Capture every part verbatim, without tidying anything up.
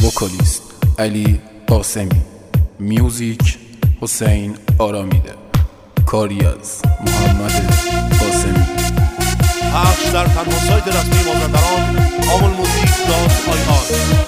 وکالیست علی قاسمی، میوزیک حسین آرامیده، کاری از محمد قاسمی. پخش در تنها سایت رسمی مازندران آمل موزیک دات آی آر.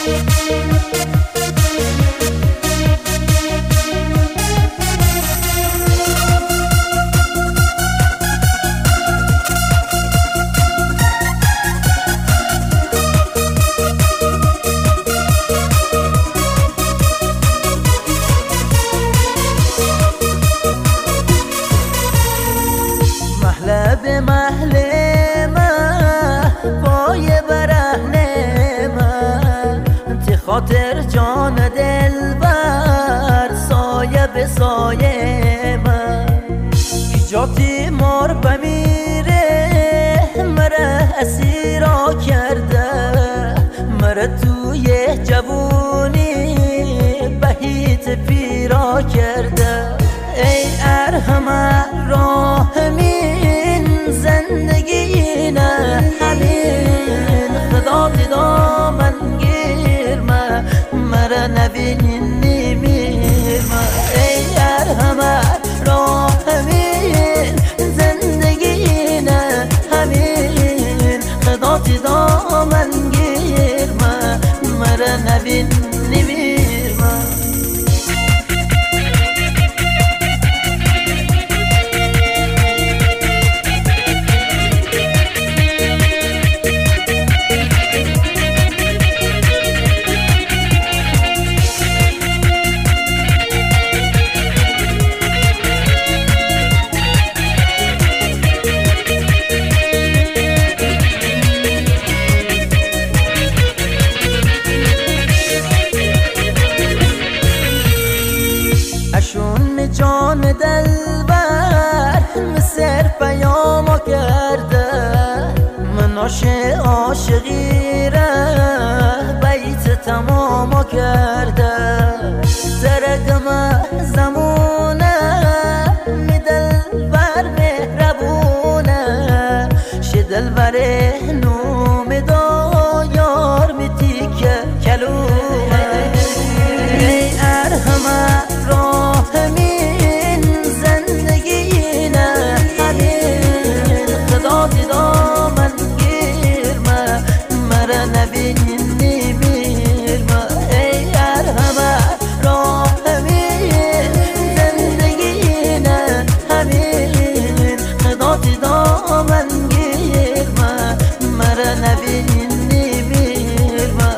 به محله من پای برهنه من تی خاطر جان دل بر سایه به سایه من ایجاتی مار بمیره مره اسیرا کرده مره توی جوونی بهیت پیرا کرده. ای ارحمه راه زندگی نه همین خدا دیدا من گیر ما مرا نبینین نمیر ما. ای ارحمه راه همین زندگی نه همین خدا دیدا من گیر ما مرا نبین نمیر ما. اشون جان دلبر مسر پیامو کرده مناش عاشقی را بیت تمامو کرده. درگم زمونه می دلبر مهربونه ش دلبر نوم دا یار می تیکه کلونه. ای ارحمه راه همین زندگی نه همین خدا دیدا من گیر ما مرا نبینین نمیر ما. ای ارحمه راه همین زندگی نه همین خدا دیدا من گیر ما مرا نبینین نمیر ما.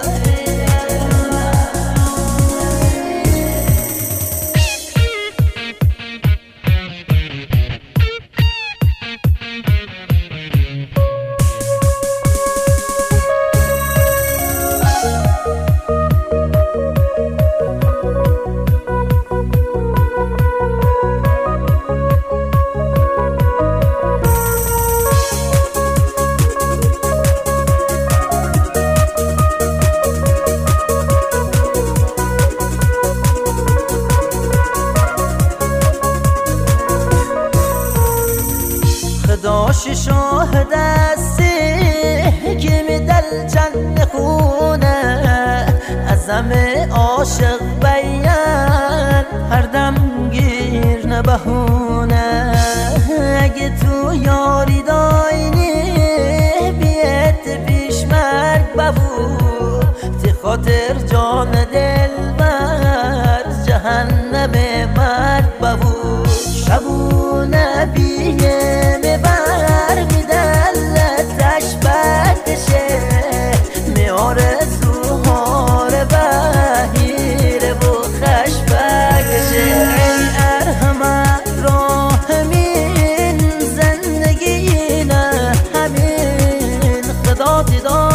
خداش شاهد استی که می دل جن خونه ازم عاشق بیان هر دم گیر نبهونه. اگه تو یاری داینی بیت پیش مرگ ببو تی خاطر جان دل بر جهنم مرگ ببو. شبونه بیه بر می دلتش بکشه می آرزوها رو بهیره و خش بکشه. ای ارحمه راه همین زندگی نه همین خدا دیدا